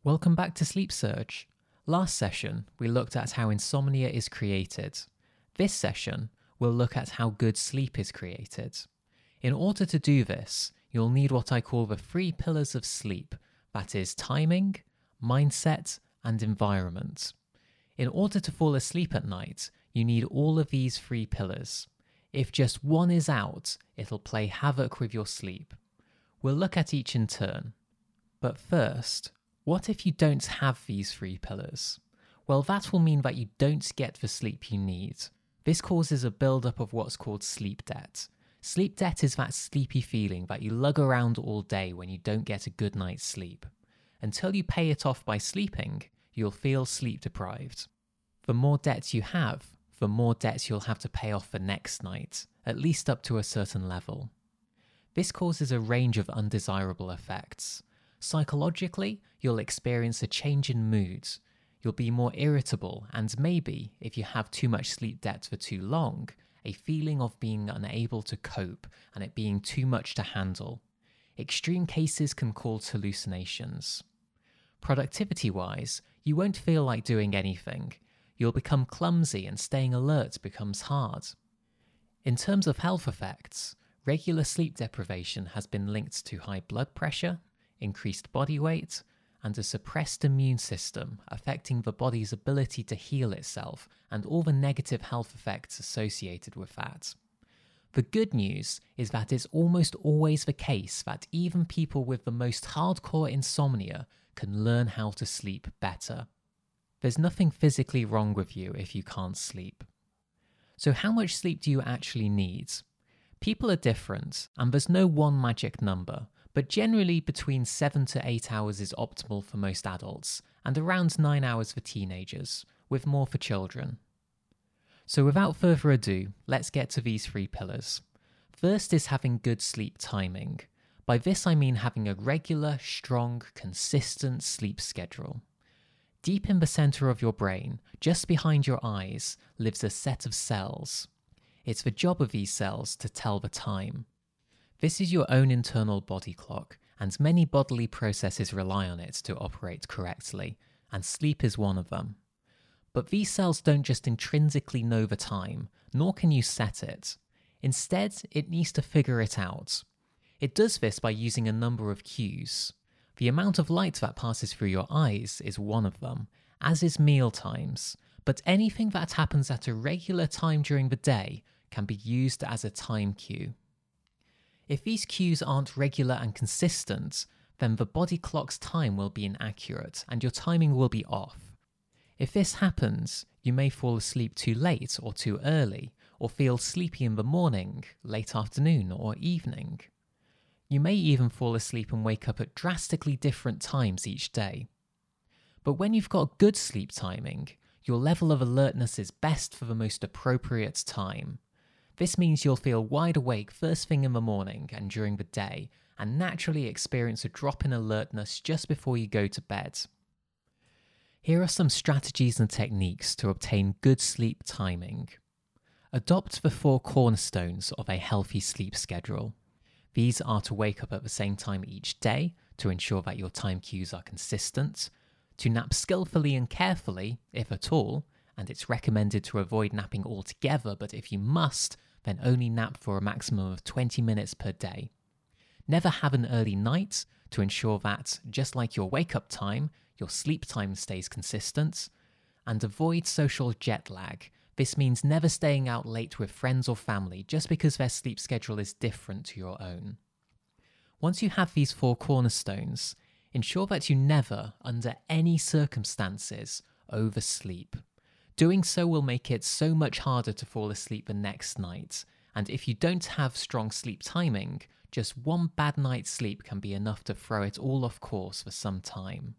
Welcome back to Sleep Surge. Last session, we looked at how insomnia is created. This session, we'll look at how good sleep is created. In order to do this, you'll need what I call the three pillars of sleep, that is timing, mindset, and environment. In order to fall asleep at night, you need all of these three pillars. If just one is out, it'll play havoc with your sleep. We'll look at each in turn. But first, what if you don't have these three pillars? Well, that will mean that you don't get the sleep you need. This causes a build-up of what's called sleep debt. Sleep debt is that sleepy feeling that you lug around all day when you don't get a good night's sleep. Until you pay it off by sleeping, you'll feel sleep deprived. The more debts you have, the more debts you'll have to pay off the next night, at least up to a certain level. This causes a range of undesirable effects. Psychologically, you'll experience a change in mood. You'll be more irritable and maybe, if you have too much sleep debt for too long, a feeling of being unable to cope and it being too much to handle. Extreme cases can cause hallucinations. Productivity-wise, you won't feel like doing anything. You'll become clumsy and staying alert becomes hard. In terms of health effects, regular sleep deprivation has been linked to high blood pressure, increased body weight, and a suppressed immune system affecting the body's ability to heal itself and all the negative health effects associated with that. The good news is that it's almost always the case that even people with the most hardcore insomnia can learn how to sleep better. There's nothing physically wrong with you if you can't sleep. So how much sleep do you actually need? People are different, and there's no one magic number, but generally between 7 to 8 hours is optimal for most adults, and around 9 hours for teenagers, with more for children. So without further ado, let's get to these three pillars. First is having good sleep timing. By this I mean having a regular, strong, consistent sleep schedule. Deep in the center of your brain, just behind your eyes, lives a set of cells. It's the job of these cells to tell the time. This is your own internal body clock, and many bodily processes rely on it to operate correctly, and sleep is one of them. But these cells don't just intrinsically know the time, nor can you set it. Instead, it needs to figure it out. It does this by using a number of cues. The amount of light that passes through your eyes is one of them, as is meal times, but anything that happens at a regular time during the day can be used as a time cue. If these cues aren't regular and consistent, then the body clock's time will be inaccurate and your timing will be off. If this happens, you may fall asleep too late or too early, or feel sleepy in the morning, late afternoon, or evening. You may even fall asleep and wake up at drastically different times each day. But when you've got good sleep timing, your level of alertness is best for the most appropriate time. This means you'll feel wide awake first thing in the morning and during the day, and naturally experience a drop in alertness just before you go to bed. Here are some strategies and techniques to obtain good sleep timing. Adopt the 4 cornerstones of a healthy sleep schedule. These are to wake up at the same time each day to ensure that your time cues are consistent, to nap skillfully and carefully, if at all, and it's recommended to avoid napping altogether, but if you must, then only nap for a maximum of 20 minutes per day. Never have an early night to ensure that, just like your wake-up time, your sleep time stays consistent, and avoid social jet lag. This means never staying out late with friends or family just because their sleep schedule is different to your own. Once you have these 4 cornerstones, ensure that you never, under any circumstances, oversleep. Doing so will make it so much harder to fall asleep the next night, and if you don't have strong sleep timing, just one bad night's sleep can be enough to throw it all off course for some time.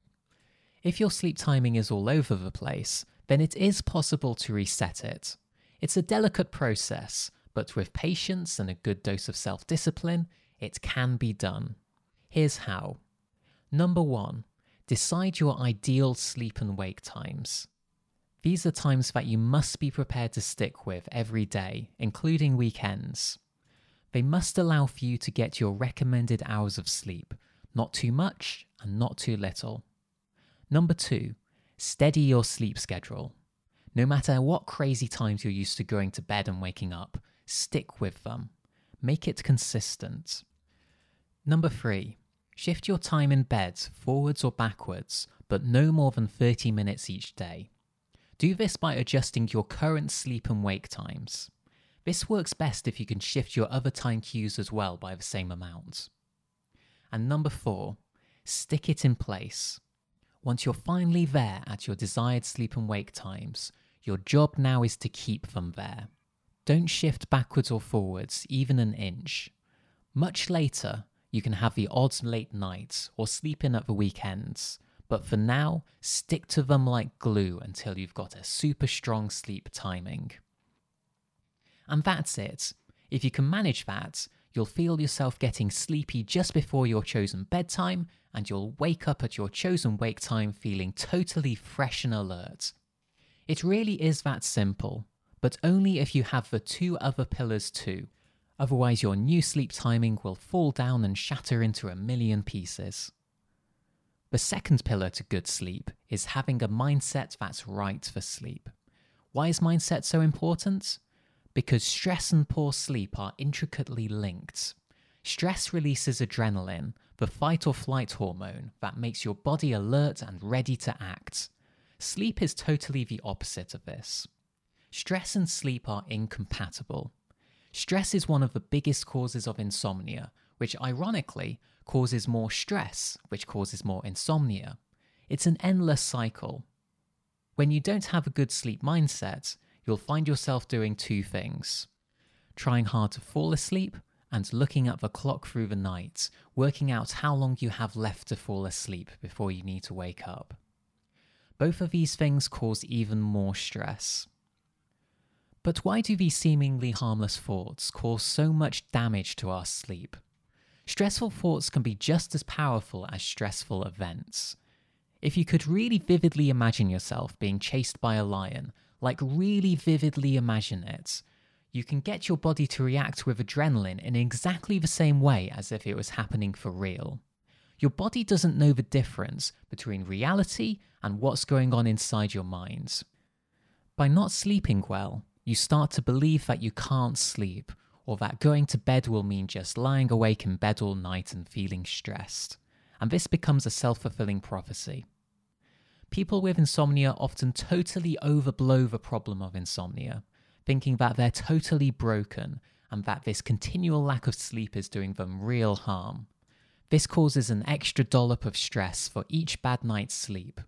If your sleep timing is all over the place, then it is possible to reset it. It's a delicate process, but with patience and a good dose of self-discipline, it can be done. Here's how. Number 1, decide your ideal sleep and wake times. These are times that you must be prepared to stick with every day, including weekends. They must allow for you to get your recommended hours of sleep, not too much and not too little. Number 2, steady your sleep schedule. No matter what crazy times you're used to going to bed and waking up, stick with them. Make it consistent. Number 3, shift your time in bed forwards or backwards, but no more than 30 minutes each day. Do this by adjusting your current sleep and wake times. This works best if you can shift your other time cues as well by the same amount. And number 4, stick it in place. Once you're finally there at your desired sleep and wake times, your job now is to keep them there. Don't shift backwards or forwards, even an inch. Much later, you can have the odd late nights or sleep in at the weekends, but for now, stick to them like glue until you've got a super strong sleep timing. And that's it. If you can manage that, you'll feel yourself getting sleepy just before your chosen bedtime, and you'll wake up at your chosen wake time feeling totally fresh and alert. It really is that simple, but only if you have the 2 other pillars too. Otherwise, your new sleep timing will fall down and shatter into a million pieces. The second pillar to good sleep is having a mindset that's right for sleep. Why is mindset so important? Because stress and poor sleep are intricately linked. Stress releases adrenaline, the fight or flight hormone that makes your body alert and ready to act. Sleep is totally the opposite of this. Stress and sleep are incompatible. Stress is one of the biggest causes of insomnia, which ironically causes more stress, which causes more insomnia. It's an endless cycle. When you don't have a good sleep mindset, you'll find yourself doing 2 things: trying hard to fall asleep and looking at the clock through the night, working out how long you have left to fall asleep before you need to wake up. Both of these things cause even more stress. But why do these seemingly harmless thoughts cause so much damage to our sleep? Stressful thoughts can be just as powerful as stressful events. If you could really vividly imagine yourself being chased by a lion, like really vividly imagine it, you can get your body to react with adrenaline in exactly the same way as if it was happening for real. Your body doesn't know the difference between reality and what's going on inside your mind. By not sleeping well, you start to believe that you can't sleep, or that going to bed will mean just lying awake in bed all night and feeling stressed. And this becomes a self-fulfilling prophecy. People with insomnia often totally overblow the problem of insomnia, thinking that they're totally broken and that this continual lack of sleep is doing them real harm. This causes an extra dollop of stress for each bad night's sleep.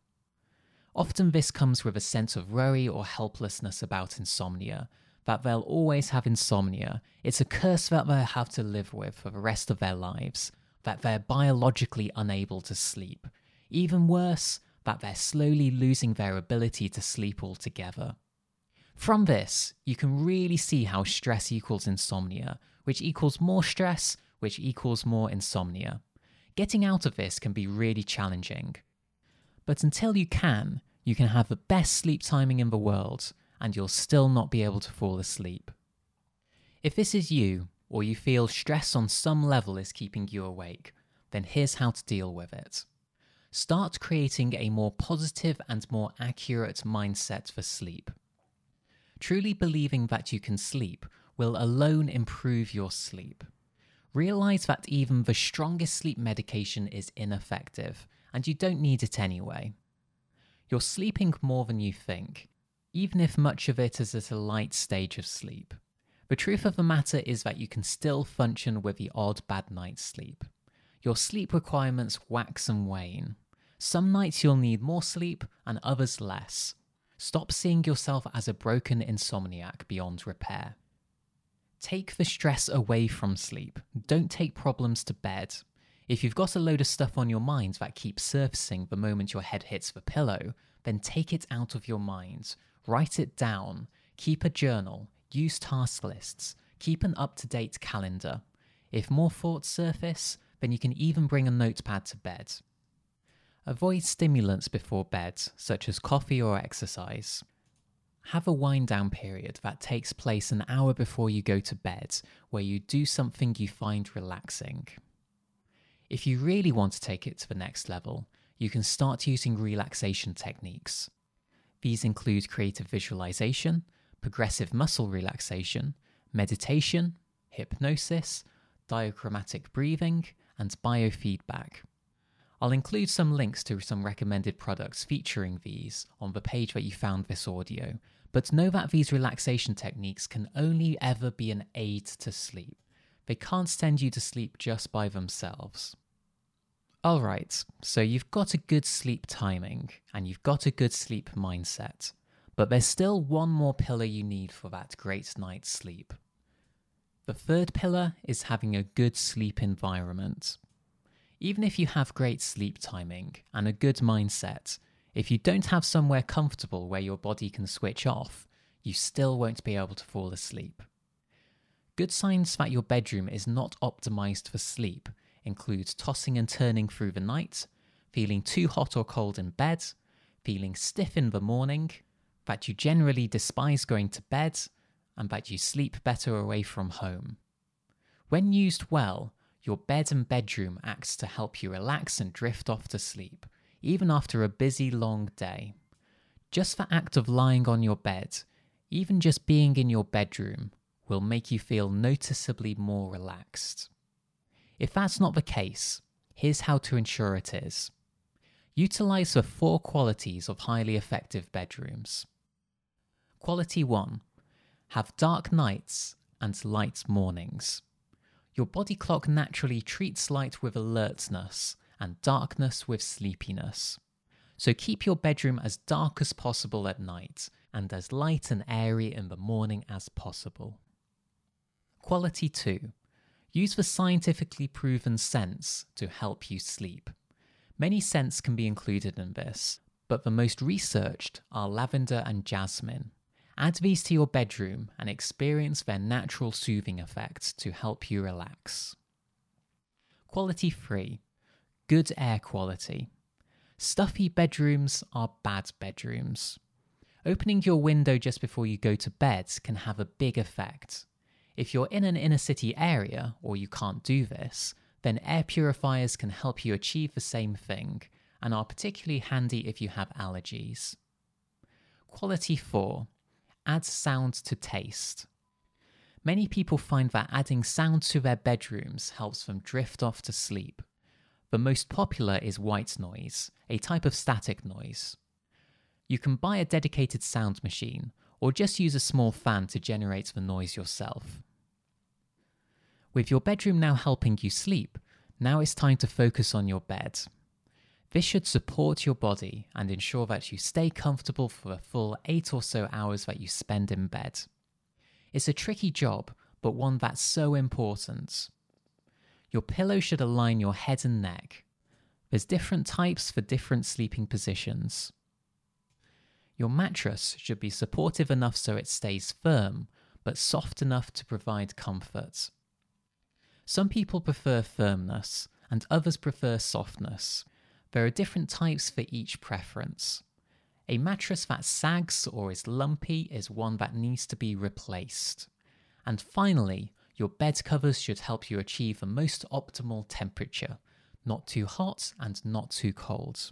Often this comes with a sense of worry or helplessness about insomnia, that they'll always have insomnia. It's a curse that they'll have to live with for the rest of their lives, that they're biologically unable to sleep. Even worse, that they're slowly losing their ability to sleep altogether. From this, you can really see how stress equals insomnia, which equals more stress, which equals more insomnia. Getting out of this can be really challenging. But until you can have the best sleep timing in the world, and you'll still not be able to fall asleep. If this is you, or you feel stress on some level is keeping you awake, then here's how to deal with it. Start creating a more positive and more accurate mindset for sleep. Truly believing that you can sleep will alone improve your sleep. Realize that even the strongest sleep medication is ineffective, and you don't need it anyway. You're sleeping more than you think, even if much of it is at a light stage of sleep. The truth of the matter is that you can still function with the odd bad night's sleep. Your sleep requirements wax and wane. Some nights you'll need more sleep and others less. Stop seeing yourself as a broken insomniac beyond repair. Take the stress away from sleep. Don't take problems to bed. If you've got a load of stuff on your mind that keeps surfacing the moment your head hits the pillow, then take it out of your mind. Write it down. Keep a journal. Use task lists. Keep an up-to-date calendar. If more thoughts surface, then you can even bring a notepad to bed. Avoid stimulants before bed, such as coffee or exercise. Have a wind-down period that takes place an hour before you go to bed, where you do something you find relaxing. If you really want to take it to the next level, you can start using relaxation techniques. These include creative visualization, progressive muscle relaxation, meditation, hypnosis, diaphragmatic breathing, and biofeedback. I'll include some links to some recommended products featuring these on the page where you found this audio, but know that these relaxation techniques can only ever be an aid to sleep. They can't send you to sleep just by themselves. Alright, so you've got a good sleep timing, and you've got a good sleep mindset, but there's still one more pillar you need for that great night's sleep. The third pillar is having a good sleep environment. Even if you have great sleep timing and a good mindset, if you don't have somewhere comfortable where your body can switch off, you still won't be able to fall asleep. Good signs that your bedroom is not optimized for sleep include tossing and turning through the night, feeling too hot or cold in bed, feeling stiff in the morning, that you generally despise going to bed, and that you sleep better away from home. When used well, your bed and bedroom acts to help you relax and drift off to sleep, even after a busy, long day. Just the act of lying on your bed, even just being in your bedroom, will make you feel noticeably more relaxed. If that's not the case, here's how to ensure it is. Utilize the 4 qualities of highly effective bedrooms. Quality 1. Have dark nights and light mornings. Your body clock naturally treats light with alertness and darkness with sleepiness. So keep your bedroom as dark as possible at night and as light and airy in the morning as possible. Quality 2. Use the scientifically proven scents to help you sleep. Many scents can be included in this, but the most researched are lavender and jasmine. Add these to your bedroom and experience their natural soothing effects to help you relax. Quality 3. Good air quality. Stuffy bedrooms are bad bedrooms. Opening your window just before you go to bed can have a big effect. If you're in an inner city area, or you can't do this, then air purifiers can help you achieve the same thing, and are particularly handy if you have allergies. Quality 4. Add sound to taste. Many people find that adding sound to their bedrooms helps them drift off to sleep. The most popular is white noise, a type of static noise. You can buy a dedicated sound machine, or just use a small fan to generate the noise yourself. With your bedroom now helping you sleep, now it's time to focus on your bed. This should support your body and ensure that you stay comfortable for the full 8 or so hours that you spend in bed. It's a tricky job, but one that's so important. Your pillow should align your head and neck. There's different types for different sleeping positions. Your mattress should be supportive enough so it stays firm, but soft enough to provide comfort. Some people prefer firmness, and others prefer softness. There are different types for each preference. A mattress that sags or is lumpy is one that needs to be replaced. And finally, your bed covers should help you achieve the most optimal temperature, not too hot and not too cold.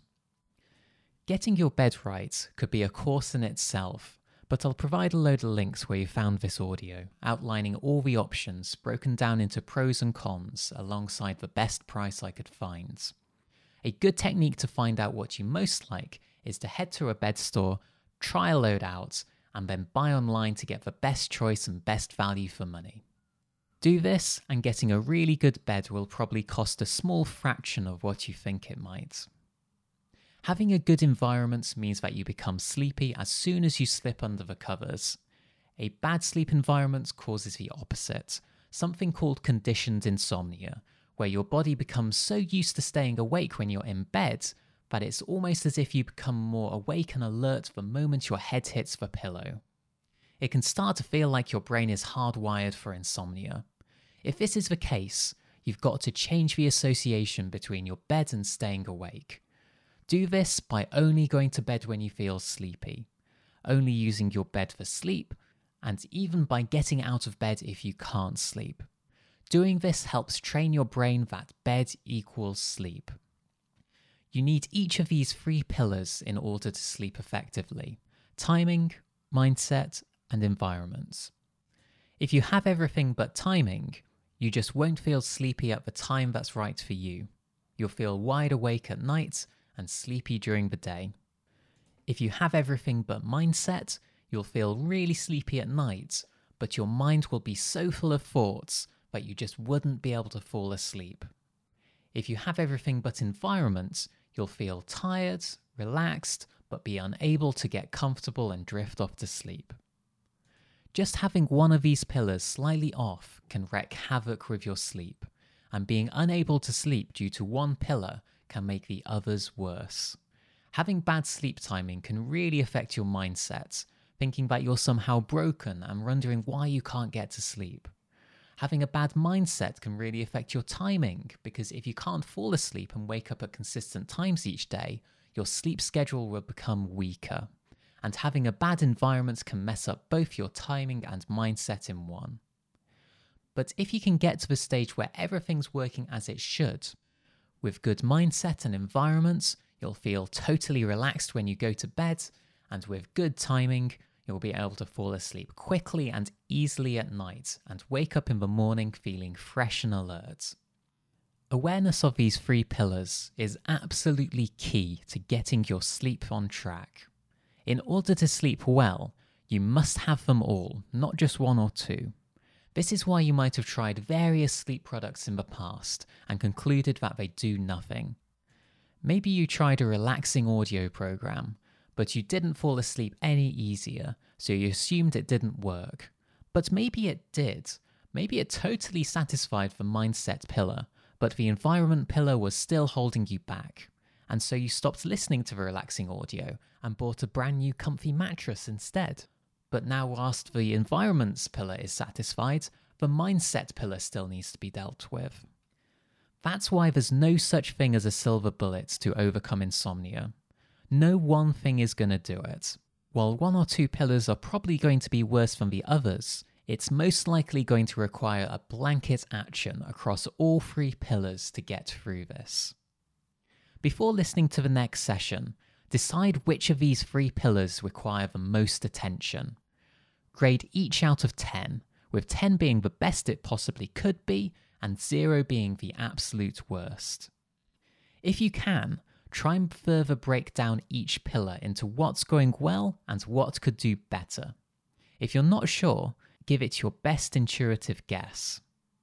Getting your bed right could be a course in itself, but I'll provide a load of links where you found this audio, outlining all the options broken down into pros and cons alongside the best price I could find. A good technique to find out what you most like is to head to a bed store, try a load out, and then buy online to get the best choice and best value for money. Do this, and getting a really good bed will probably cost a small fraction of what you think it might. Having a good environment means that you become sleepy as soon as you slip under the covers. A bad sleep environment causes the opposite, something called conditioned insomnia, where your body becomes so used to staying awake when you're in bed that it's almost as if you become more awake and alert the moment your head hits the pillow. It can start to feel like your brain is hardwired for insomnia. If this is the case, you've got to change the association between your bed and staying awake. Do this by only going to bed when you feel sleepy, only using your bed for sleep, and even by getting out of bed if you can't sleep. Doing this helps train your brain that bed equals sleep. You need each of these 3 pillars in order to sleep effectively: timing, mindset, and environment. If you have everything but timing, you just won't feel sleepy at the time that's right for you. You'll feel wide awake at night and sleepy during the day. If you have everything but mindset, you'll feel really sleepy at night, but your mind will be so full of thoughts that you just wouldn't be able to fall asleep. If you have everything but environment, you'll feel tired, relaxed, but be unable to get comfortable and drift off to sleep. Just having one of these pillars slightly off can wreak havoc with your sleep, and being unable to sleep due to one pillar can make the others worse. Having bad sleep timing can really affect your mindset, thinking that you're somehow broken and wondering why you can't get to sleep. Having a bad mindset can really affect your timing, because if you can't fall asleep and wake up at consistent times each day, your sleep schedule will become weaker. And having a bad environment can mess up both your timing and mindset in one. But if you can get to the stage where everything's working as it should, with good mindset and environments, you'll feel totally relaxed when you go to bed, and with good timing, you'll be able to fall asleep quickly and easily at night and wake up in the morning feeling fresh and alert. Awareness of these 3 pillars is absolutely key to getting your sleep on track. In order to sleep well, you must have them all, not just 1 or 2. This is why you might have tried various sleep products in the past and concluded that they do nothing. Maybe you tried a relaxing audio program, but you didn't fall asleep any easier, so you assumed it didn't work. But maybe it did. Maybe it totally satisfied the mindset pillar, but the environment pillar was still holding you back. And so you stopped listening to the relaxing audio and bought a brand new comfy mattress instead. But now whilst the environments pillar is satisfied, the mindset pillar still needs to be dealt with. That's why there's no such thing as a silver bullet to overcome insomnia. No one thing is going to do it. While 1 or 2 pillars are probably going to be worse than the others, it's most likely going to require a blanket action across all 3 pillars to get through this. Before listening to the next session, decide which of these 3 pillars require the most attention. Grade each out of 10, with 10 being the best it possibly could be, and 0 being the absolute worst. If you can, try and further break down each pillar into what's going well and what could do better. If you're not sure, give it your best intuitive guess.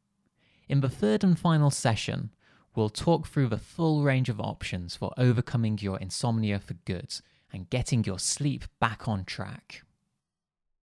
In the 3rd and final session, we'll talk through the full range of options for overcoming your insomnia for good and getting your sleep back on track.